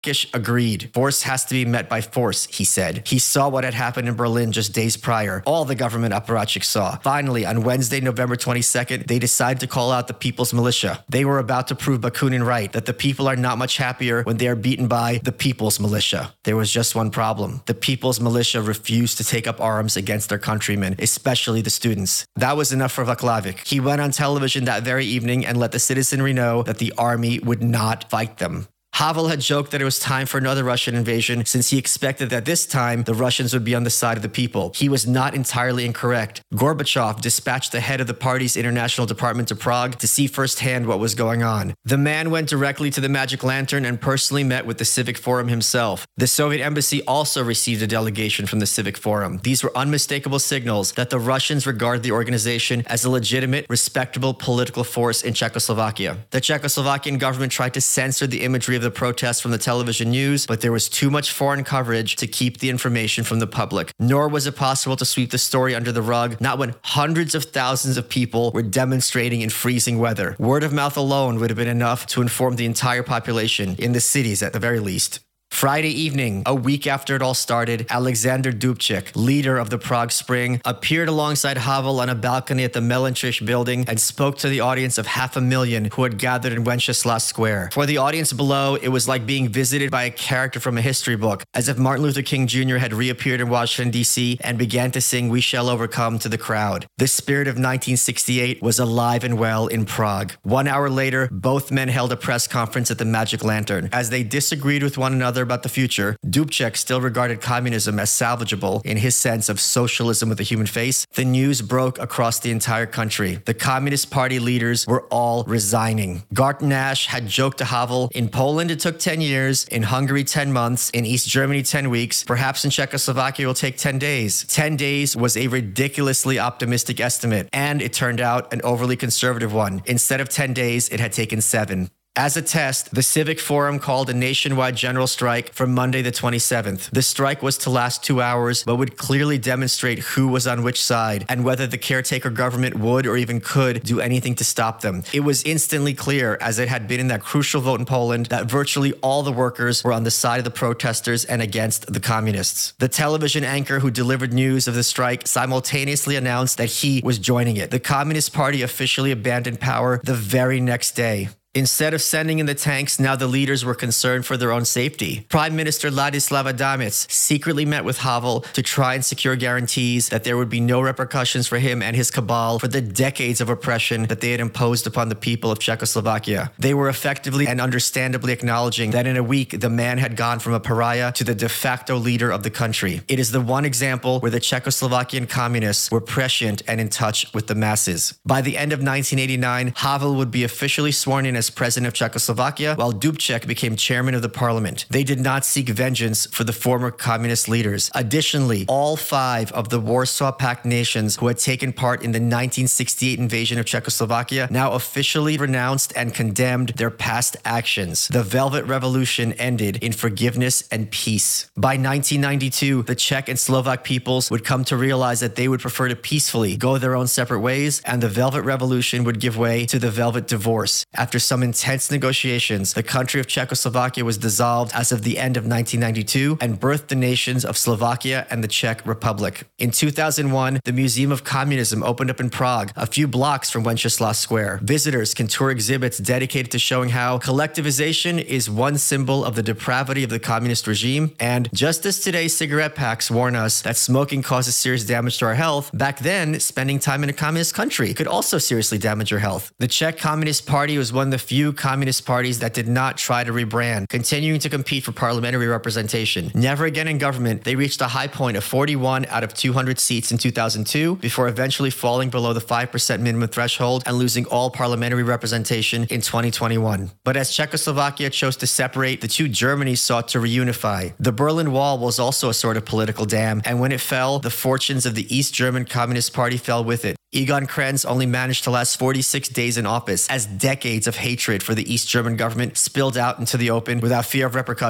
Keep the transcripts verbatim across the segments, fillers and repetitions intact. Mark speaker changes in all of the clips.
Speaker 1: Kish agreed. Force has to be met by force, he said. He saw what had happened in Berlin just days prior. All the government apparatchiks saw. Finally, on Wednesday, November twenty-second, they decided to call out the People's Militia. They were about to prove Bakunin right, that the people are not much happier when they are beaten by the People's Militia. There was just one problem. The People's Militia refused to take up arms against their countrymen, especially the students. That was enough for Vaclavic. He went on television that very evening and let the citizenry know that the army would not fight them. Havel had joked that it was time for another Russian invasion since he expected that this time the Russians would be on the side of the people. He was not entirely incorrect. Gorbachev dispatched the head of the party's international department to Prague to see firsthand what was going on. The man went directly to the Magic Lantern and personally met with the Civic Forum himself. The Soviet embassy also received a delegation from the Civic Forum. These were unmistakable signals that the Russians regard the organization as a legitimate, respectable political force in Czechoslovakia. The Czechoslovakian government tried to censor the imagery of the protests from the television news, but there was too much foreign coverage to keep the information from the public. Nor was it possible to sweep the story under the rug, not when hundreds of thousands of people were demonstrating in freezing weather. Word of mouth alone would have been enough to inform the entire population, in the cities at the very least. Friday evening, a week after it all started, Alexander Dubček, leader of the Prague Spring, appeared alongside Havel on a balcony at the Melantrich building and spoke to the audience of half a million who had gathered in Wenceslas Square. For the audience below, it was like being visited by a character from a history book, as if Martin Luther King Junior had reappeared in Washington, D C and began to sing "We Shall Overcome" to the crowd. The spirit of nineteen sixty-eight was alive and well in Prague. One hour later, both men held a press conference at the Magic Lantern. As they disagreed with one another about the future, Dubček still regarded communism as salvageable in his sense of socialism with a human face. The news broke across the entire country. The Communist Party leaders were all resigning. Garton Ash had joked to Havel, in Poland it took ten years, in Hungary ten months, in East Germany ten weeks, perhaps in Czechoslovakia it will take ten days. ten days was a ridiculously optimistic estimate, and it turned out an overly conservative one. Instead of ten days, it had taken seven. As a test, the Civic Forum called a nationwide general strike for Monday the twenty-seventh. The strike was to last two hours, but would clearly demonstrate who was on which side and whether the caretaker government would or even could do anything to stop them. It was instantly clear, as it had been in that crucial vote in Poland, that virtually all the workers were on the side of the protesters and against the communists. The television anchor who delivered news of the strike simultaneously announced that he was joining it. The Communist Party officially abandoned power the very next day. Instead of sending in the tanks, now the leaders were concerned for their own safety. Prime Minister Ladislav Adamec secretly met with Havel to try and secure guarantees that there would be no repercussions for him and his cabal for the decades of oppression that they had imposed upon the people of Czechoslovakia. They were effectively and understandably acknowledging that in a week, the man had gone from a pariah to the de facto leader of the country. It is the one example where the Czechoslovakian communists were prescient and in touch with the masses. By the end of nineteen eighty-nine, Havel would be officially sworn in as president of Czechoslovakia, while Dubček became chairman of the parliament. They did not seek vengeance for the former communist leaders. Additionally, all five of the Warsaw Pact nations who had taken part in the nineteen sixty-eight invasion of Czechoslovakia now officially renounced and condemned their past actions. The Velvet Revolution ended in forgiveness and peace. By nineteen ninety-two, the Czech and Slovak peoples would come to realize that they would prefer to peacefully go their own separate ways, and the Velvet Revolution would give way to the Velvet Divorce. After some intense negotiations, the country of Czechoslovakia was dissolved as of the end of nineteen ninety-two and birthed the nations of Slovakia and the Czech Republic. In two thousand one, the Museum of Communism opened up in Prague, a few blocks from Wenceslas Square. Visitors can tour exhibits dedicated to showing how collectivization is one symbol of the depravity of the communist regime, and just as today's cigarette packs warn us that smoking causes serious damage to our health, back then, spending time in a communist country could also seriously damage your health. The Czech Communist Party was one of the few communist parties that did not try to rebrand, continuing to compete for parliamentary representation. Never again in government, they reached a high point of forty-one out of two hundred seats in two thousand two, before eventually falling below the five percent minimum threshold and losing all parliamentary representation in twenty twenty-one. But as Czechoslovakia chose to separate, the two Germanys sought to reunify. The Berlin Wall was also a sort of political dam, and when it fell, the fortunes of the East German Communist Party fell with it. Egon Krenz only managed to last forty-six days in office as decades of hatred for the East German government spilled out into the open without fear of repercussions.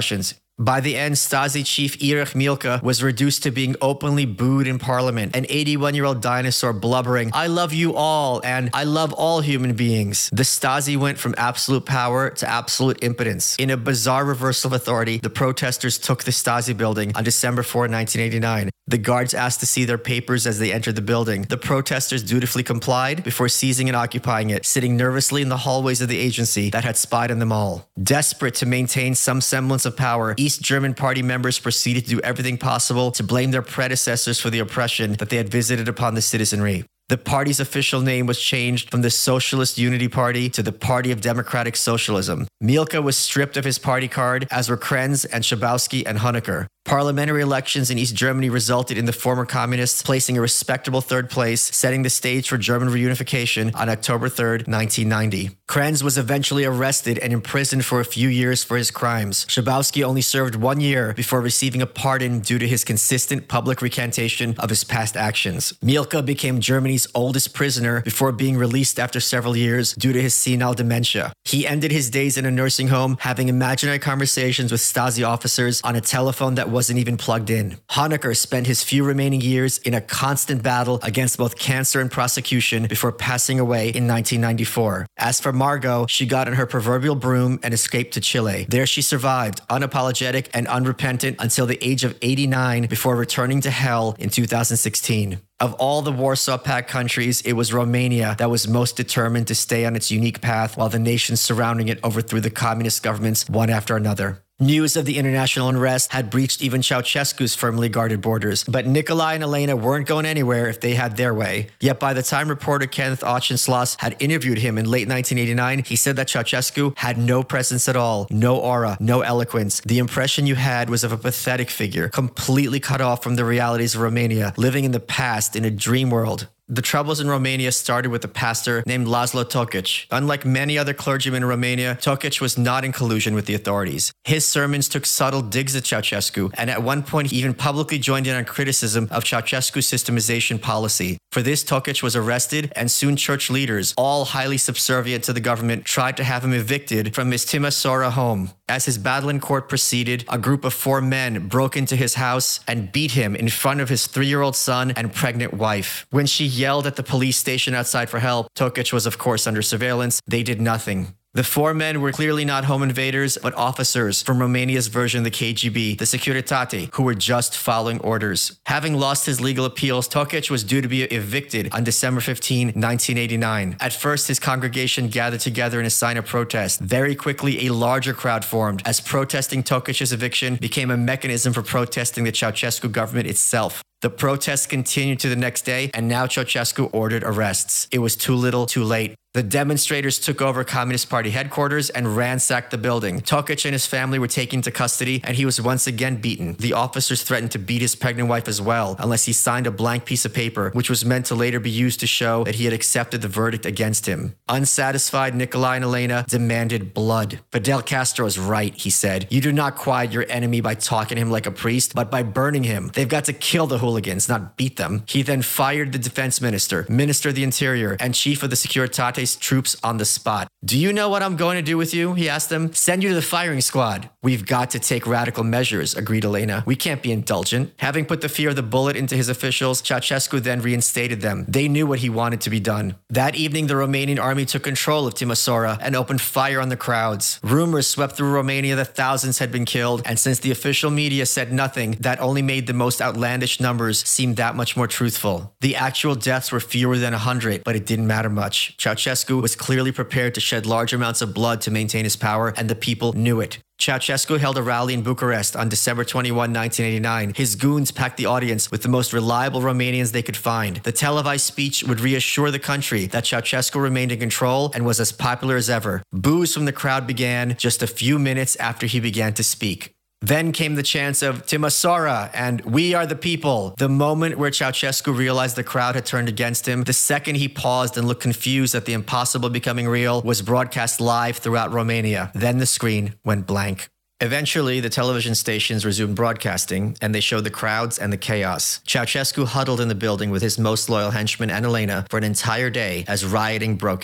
Speaker 1: By the end, Stasi chief Erich Mielke was reduced to being openly booed in parliament, an eighty-one-year-old dinosaur blubbering, "I love you all," and "I love all human beings." The Stasi went from absolute power to absolute impotence. In a bizarre reversal of authority, the protesters took the Stasi building on December fourth, nineteen eighty-nine. The guards asked to see their papers as they entered the building. The protesters dutifully complied before seizing and occupying it, sitting nervously in the hallways of the agency that had spied on them all. Desperate to maintain some semblance of power, East German party members proceeded to do everything possible to blame their predecessors for the oppression that they had visited upon the citizenry. The party's official name was changed from the Socialist Unity Party to the Party of Democratic Socialism. Mielke was stripped of his party card, as were Krenz and Schabowski and Honecker. Parliamentary elections in East Germany resulted in the former communists placing a respectable third place, setting the stage for German reunification on October third, nineteen ninety. Krenz was eventually arrested and imprisoned for a few years for his crimes. Schabowski only served one year before receiving a pardon due to his consistent public recantation of his past actions. Mielke became Germany's oldest prisoner before being released after several years due to his senile dementia. He ended his days in a nursing home, having imaginary conversations with Stasi officers on a telephone that wasn't even plugged in. Honecker spent his few remaining years in a constant battle against both cancer and prosecution before passing away in nineteen ninety-four. As for Margot, she got on her proverbial broom and escaped to Chile. There she survived, unapologetic and unrepentant, until the age of eighty-nine before returning to hell in two thousand sixteen. Of all the Warsaw Pact countries, it was Romania that was most determined to stay on its unique path while the nations surrounding it overthrew the communist governments one after another. News of the international unrest had breached even Ceausescu's firmly guarded borders, but Nikolai and Elena weren't going anywhere if they had their way. Yet by the time reporter Kenneth Auchincloss had interviewed him in late nineteen eighty-nine, he said that Ceausescu had no presence at all, no aura, no eloquence. The impression you had was of a pathetic figure, completely cut off from the realities of Romania, living in the past in a dream world. The troubles in Romania started with a pastor named Laszlo Tokic. Unlike many other clergymen in Romania, Tokic was not in collusion with the authorities. His sermons took subtle digs at Ceausescu, and at one point he even publicly joined in on criticism of Ceausescu's systemization policy. For this, Tokic was arrested, and soon church leaders, all highly subservient to the government, tried to have him evicted from his Timisoara home. As his battle in court proceeded, a group of four men broke into his house and beat him in front of his three-year-old son and pregnant wife. When she yelled at the police station outside for help, Tokic was of course under surveillance. They did nothing. The four men were clearly not home invaders, but officers from Romania's version of the K G B, the Securitate, who were just following orders. Having lost his legal appeals, Tokic was due to be evicted on December fifteenth, nineteen eighty-nine. At first, his congregation gathered together in a sign of protest. Very quickly, a larger crowd formed, as protesting Tokic's eviction became a mechanism for protesting the Ceausescu government itself. The protests continued to the next day, and now Ceausescu ordered arrests. It was too little, too late. The demonstrators took over Communist Party headquarters and ransacked the building. Tokic and his family were taken into custody, and he was once again beaten. The officers threatened to beat his pregnant wife as well, unless he signed a blank piece of paper, which was meant to later be used to show that he had accepted the verdict against him. Unsatisfied, Nikolai and Elena demanded blood. Fidel Castro is right, he said. You do not quiet your enemy by talking to him like a priest, but by burning him. They've got to kill the hooligans, not beat them. He then fired the defense minister, minister of the interior, and chief of the Securitate troops on the spot. Do you know what I'm going to do with you? He asked them. Send you to the firing squad. We've got to take radical measures, agreed Elena. We can't be indulgent. Having put the fear of the bullet into his officials, Ceausescu then reinstated them. They knew what he wanted to be done. That evening, the Romanian army took control of Timisoara and opened fire on the crowds. Rumors swept through Romania that thousands had been killed, and since the official media said nothing, that only made the most outlandish numbers seem that much more truthful. The actual deaths were fewer than a hundred, but it didn't matter much. Ceausescu was clearly prepared to shed large amounts of blood to maintain his power, and the people knew it. Ceausescu held a rally in Bucharest on December twenty-first, nineteen eighty-nine. His goons packed the audience with the most reliable Romanians they could find. The televised speech would reassure the country that Ceausescu remained in control and was as popular as ever. Boos from the crowd began just a few minutes after he began to speak. Then came the chants of Timisoara and We Are the People. The moment where Ceausescu realized the crowd had turned against him, the second he paused and looked confused at the impossible becoming real, was broadcast live throughout Romania. Then the screen went blank. Eventually, the television stations resumed broadcasting, and they showed the crowds and the chaos. Ceausescu huddled in the building with his most loyal henchmen and Elena for an entire day as rioting broke out.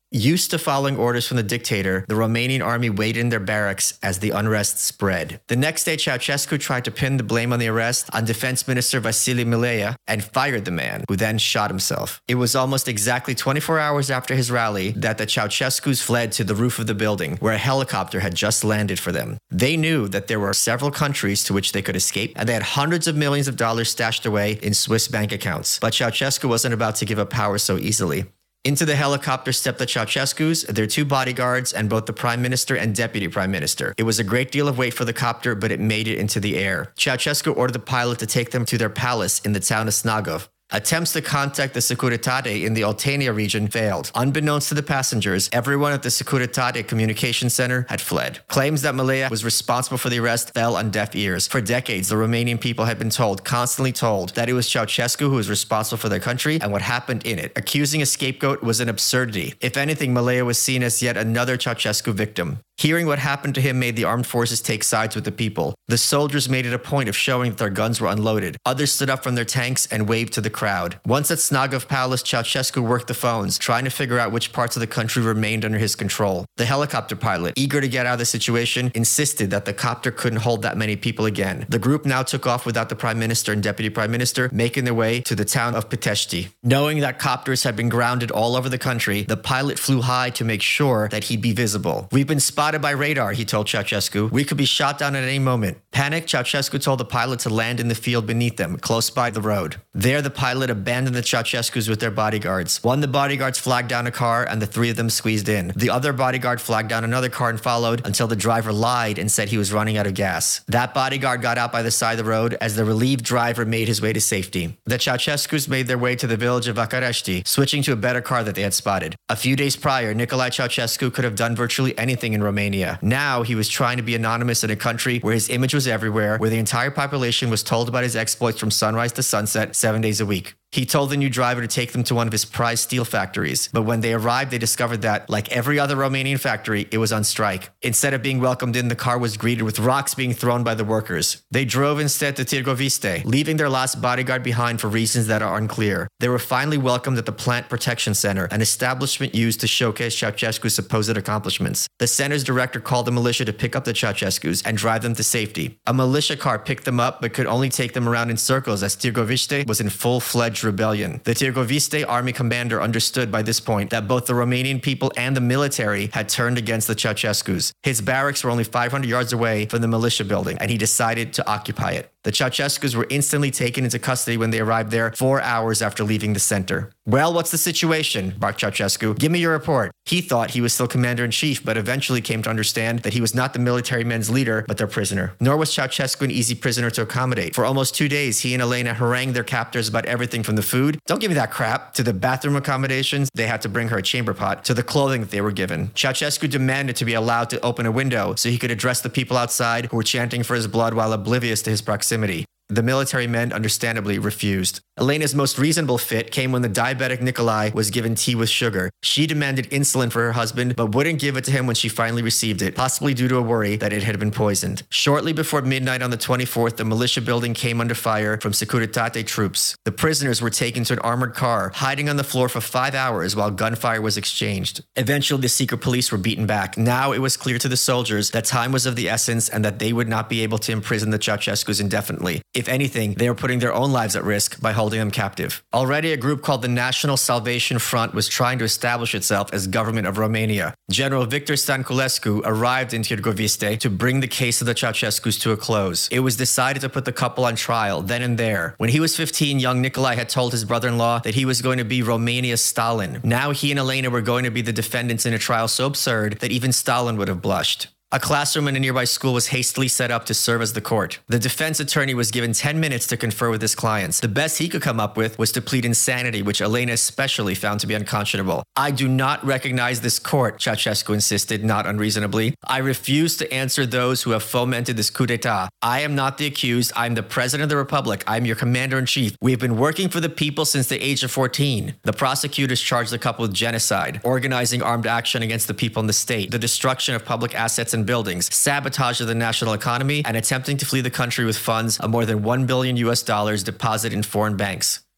Speaker 1: Used to following orders from the dictator, the Romanian army waited in their barracks as the unrest spread. The next day, Ceausescu tried to pin the blame on the arrest on Defense Minister Vasile Milea and fired the man, who then shot himself. It was almost exactly twenty-four hours after his rally that the Ceausescus fled to the roof of the building, where a helicopter had just landed for them. They knew that there were several countries to which they could escape, and they had hundreds of millions of dollars stashed away in Swiss bank accounts. But Ceausescu wasn't about to give up power so easily. Into the helicopter stepped the Ceausescus, their two bodyguards, and both the prime minister and deputy prime minister. It was a great deal of weight for the copter, but it made it into the air. Ceausescu ordered the pilot to take them to their palace in the town of Snagov. Attempts to contact the Securitate in the Oltenia region failed. Unbeknownst to the passengers, everyone at the Securitate communication center had fled. Claims that Milea was responsible for the arrest fell on deaf ears. For decades, the Romanian people had been told, constantly told, that it was Ceausescu who was responsible for their country and what happened in it. Accusing a scapegoat was an absurdity. If anything, Milea was seen as yet another Ceausescu victim. Hearing what happened to him made the armed forces take sides with the people. The soldiers made it a point of showing that their guns were unloaded. Others stood up from their tanks and waved to the crowd. Once at Snagov Palace, Ceausescu worked the phones, trying to figure out which parts of the country remained under his control. The helicopter pilot, eager to get out of the situation, insisted that the copter couldn't hold that many people again. The group now took off without the prime minister and deputy prime minister, making their way to the town of Pitești. Knowing that copters had been grounded all over the country, the pilot flew high to make sure that he'd be visible. "We've been spotted by radar," he told Ceausescu. "We could be shot down at any moment." Panicked, Ceausescu told the pilot to land in the field beneath them, close by the road. There, the pilot abandoned the Ceausescus with their bodyguards. One of the bodyguards flagged down a car, and the three of them squeezed in. The other bodyguard flagged down another car and followed until the driver lied and said he was running out of gas. That bodyguard got out by the side of the road as the relieved driver made his way to safety. The Ceausescus made their way to the village of Vacarești, switching to a better car that they had spotted. A few days prior, Nicolae Ceausescu could have done virtually anything in Romania. Now he was trying to be anonymous in a country where his image was everywhere, where the entire population was told about his exploits from sunrise to sunset, seven days a week. He told the new driver to take them to one of his prized steel factories. But when they arrived, they discovered that, like every other Romanian factory, it was on strike. Instead of being welcomed in, the car was greeted with rocks being thrown by the workers. They drove instead to Târgoviște, leaving their last bodyguard behind for reasons that are unclear. They were finally welcomed at the Plant Protection Center, an establishment used to showcase Ceausescu's supposed accomplishments. The center's director called the militia to pick up the Ceausescus and drive them to safety. A militia car picked them up but could only take them around in circles as Târgoviște was in full-fledged rebellion. The Târgoviște army commander understood by this point that both the Romanian people and the military had turned against the Ceausescus. His barracks were only five hundred yards away from the militia building, and he decided to occupy it. The Ceausescus were instantly taken into custody when they arrived there four hours after leaving the center. "Well, what's the situation?" barked Ceausescu. "Give me your report." He thought he was still commander-in-chief, but eventually came to understand that he was not the military men's leader, but their prisoner. Nor was Ceausescu an easy prisoner to accommodate. For almost two days, he and Elena harangued their captors about everything from the food, "Don't give me that crap," to the bathroom accommodations, they had to bring her a chamber pot, to the clothing that they were given. Ceausescu demanded to be allowed to open a window so he could address the people outside who were chanting for his blood while oblivious to his proximity. The military men understandably refused. Elena's most reasonable fit came when the diabetic Nicolae was given tea with sugar. She demanded insulin for her husband, but wouldn't give it to him when she finally received it, possibly due to a worry that it had been poisoned. Shortly before midnight on the twenty-fourth, the militia building came under fire from Securitate troops. The prisoners were taken to an armored car, hiding on the floor for five hours while gunfire was exchanged. Eventually, the secret police were beaten back. Now it was clear to the soldiers that time was of the essence and that they would not be able to imprison the Ceausescus indefinitely. If anything, they were putting their own lives at risk by holding them captive. Already, a group called the National Salvation Front was trying to establish itself as government of Romania. General Victor Stanculescu arrived in Târgoviște to bring the case of the Ceausescus to a close. It was decided to put the couple on trial then and there. When he was fifteen, young Nicolae had told his brother-in-law that he was going to be Romania's Stalin. Now he and Elena were going to be the defendants in a trial so absurd that even Stalin would have blushed. A classroom in a nearby school was hastily set up to serve as the court. The defense attorney was given ten minutes to confer with his clients. The best he could come up with was to plead insanity, which Elena especially found to be unconscionable. "I do not recognize this court," Ceausescu insisted, not unreasonably. "I refuse to answer those who have fomented this coup d'etat. I am not the accused. I am the president of the republic. I am your commander-in-chief. We have been working for the people since the age of fourteen. The prosecutors charged the couple with genocide, organizing armed action against the people in the state, the destruction of public assets and buildings, sabotage of the national economy, and attempting to flee the country with funds of more than one billion U S dollars deposited in foreign banks.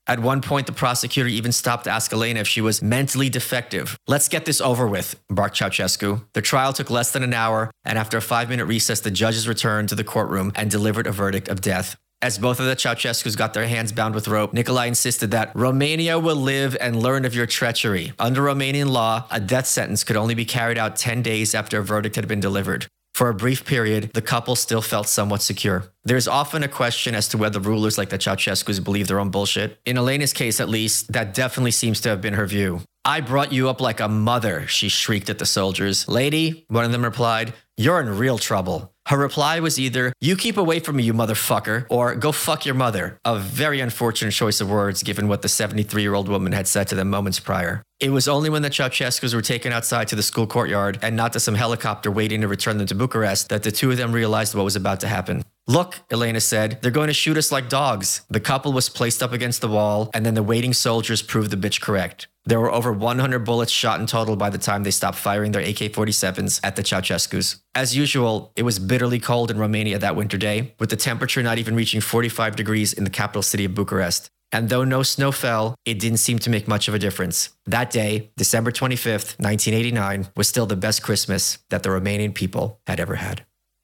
Speaker 1: At one point, the prosecutor even stopped to ask Elena if she was mentally defective. "Let's get this over with," barked Ceausescu. The trial took less than an hour, and after a five-minute recess, the judges returned to the courtroom and delivered a verdict of death. As both of the Ceausescus got their hands bound with rope, Nicolae insisted that Romania will live and learn of your treachery. Under Romanian law, a death sentence could only be carried out ten days after a verdict had been delivered. For a brief period, the couple still felt somewhat secure. There's often a question as to whether rulers like the Ceausescus believe their own bullshit. In Elena's case, at least, that definitely seems to have been her view. "I brought you up like a mother," she shrieked at the soldiers. "Lady," one of them replied, "you're in real trouble." Her reply was either, "You keep away from me, you motherfucker," or "Go fuck your mother." A very unfortunate choice of words given what the seventy-three-year-old woman had said to them moments prior. It was only when the Ceausescus were taken outside to the school courtyard and not to some helicopter waiting to return them to Bucharest that the two of them realized what was about to happen. "Look," Elena said, "they're going to shoot us like dogs." The couple was placed up against the wall, and then the waiting soldiers proved the bitch correct. There were over one hundred bullets shot in total by the time they stopped firing their A K forty-sevens at the Ceausescus. As usual, it was bitterly cold in Romania that winter day, with the temperature not even reaching forty-five degrees in the capital city of Bucharest. And though no snow fell, it didn't seem to make much of a difference. That day, December twenty-fifth, nineteen eighty-nine, was still the best Christmas that the Romanian people had ever had.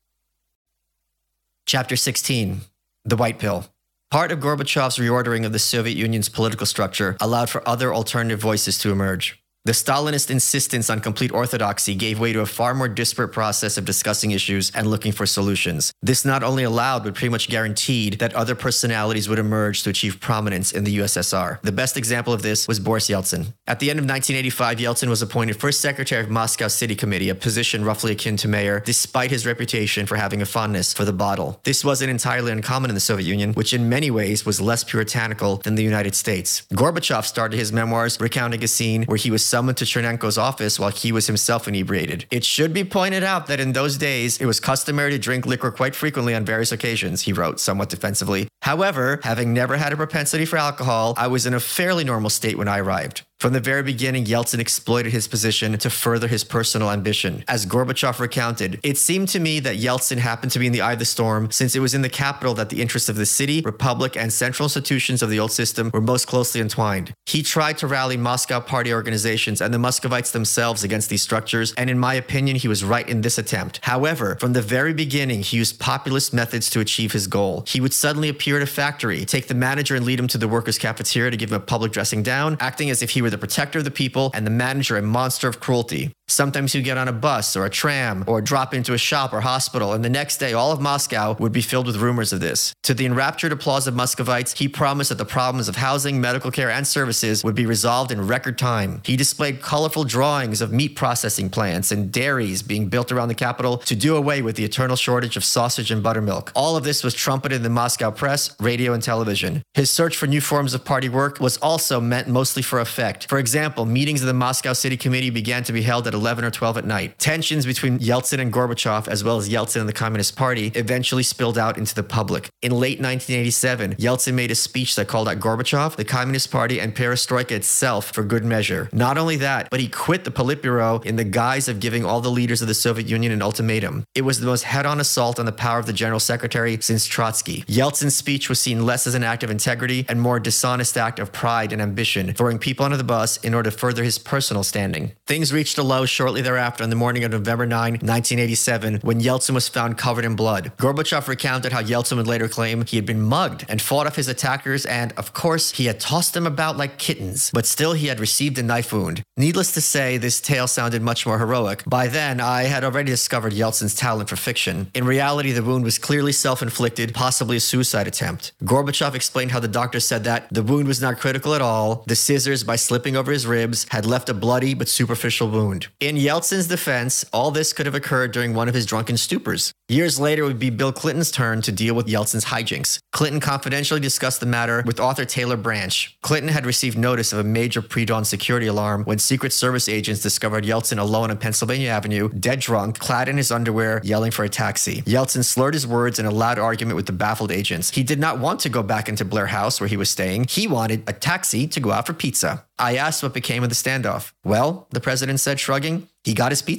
Speaker 1: Chapter sixteen. The White Pill. Part of Gorbachev's reordering of the Soviet Union's political structure allowed for other alternative voices to emerge. The Stalinist insistence on complete orthodoxy gave way to a far more disparate process of discussing issues and looking for solutions. This not only allowed, but pretty much guaranteed, that other personalities would emerge to achieve prominence in the U S S R. The best example of this was Boris Yeltsin. At the end of nineteen eighty-five, Yeltsin was appointed first secretary of Moscow City Committee, a position roughly akin to mayor, despite his reputation for having a fondness for the bottle. This wasn't entirely uncommon in the Soviet Union, which in many ways was less puritanical than the United States. Gorbachev started his memoirs recounting a scene where he was summoned to Chernenko's office while he was himself inebriated. It should be pointed out that in those days, it was customary to drink liquor quite frequently on various occasions, he wrote, somewhat defensively. However, having never had a propensity for alcohol, I was in a fairly normal state when I arrived. From the very beginning, Yeltsin exploited his position to further his personal ambition. As Gorbachev recounted, "It seemed to me that Yeltsin happened to be in the eye of the storm, since it was in the capital that the interests of the city, republic, and central institutions of the old system were most closely entwined. He tried to rally Moscow party organizations and the Muscovites themselves against these structures, and in my opinion, he was right in this attempt. However, from the very beginning, he used populist methods to achieve his goal. He would suddenly appear at a factory, take the manager and lead him to the workers' cafeteria to give him a public dressing down, acting as if he were the protector of the people and the manager a monster of cruelty. Sometimes he'd get on a bus or a tram or drop into a shop or hospital, and the next day all of Moscow would be filled with rumors of this. To the enraptured applause of Muscovites, he promised that the problems of housing, medical care, and services would be resolved in record time. He displayed colorful drawings of meat processing plants and dairies being built around the capital to do away with the eternal shortage of sausage and buttermilk. All of this was trumpeted in the Moscow press, radio, and television. His search for new forms of party work was also meant mostly for effect. For example, meetings of the Moscow City Committee began to be held at eleven or twelve at night. Tensions between Yeltsin and Gorbachev, as well as Yeltsin and the Communist Party, eventually spilled out into the public. In late nineteen eighty-seven, Yeltsin made a speech that called out Gorbachev, the Communist Party, and Perestroika itself for good measure. Not only that, but he quit the Politburo in the guise of giving all the leaders of the Soviet Union an ultimatum. It was the most head-on assault on the power of the General Secretary since Trotsky. Yeltsin's speech was seen less as an act of integrity and more a dishonest act of pride and ambition, throwing people under the bus in order to further his personal standing. Things reached a low shortly thereafter on the morning of November ninth, nineteen eighty-seven, when Yeltsin was found covered in blood. Gorbachev recounted how Yeltsin would later claim he had been mugged and fought off his attackers, and, of course, he had tossed them about like kittens, but still he had received a knife wound. Needless to say, this tale sounded much more heroic. By then, I had already discovered Yeltsin's talent for fiction. In reality, the wound was clearly self-inflicted, possibly a suicide attempt. Gorbachev explained how the doctor said that the wound was not critical at all. The scissors, by slipping over his ribs, had left a bloody but superficial wound. In Yeltsin's defense, all this could have occurred during one of his drunken stupors. Years later, it would be Bill Clinton's turn to deal with Yeltsin's hijinks. Clinton confidentially discussed the matter with author Taylor Branch. Clinton had received notice of a major pre-dawn security alarm when Secret Service agents discovered Yeltsin alone on Pennsylvania Avenue, dead drunk, clad in his underwear, yelling for a taxi. Yeltsin slurred his words in a loud argument with the baffled agents. He did not want to go back into Blair House where he was staying. He wanted a taxi to go out for pizza. I asked what became of the standoff. Well, the president said, shrugging, he got his pizza.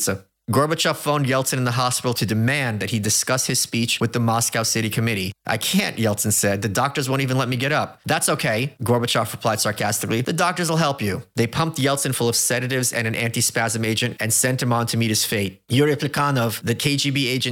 Speaker 1: Gorbachev phoned Yeltsin in the hospital to demand that he discuss his speech with the Moscow City Committee. I can't, Yeltsin said. The doctors won't even let me get up. That's okay, Gorbachev replied sarcastically. The doctors will help you. They pumped Yeltsin full of sedatives and an antispasm agent and sent him on to meet his fate. Yuri Plekhanov, the K G B agent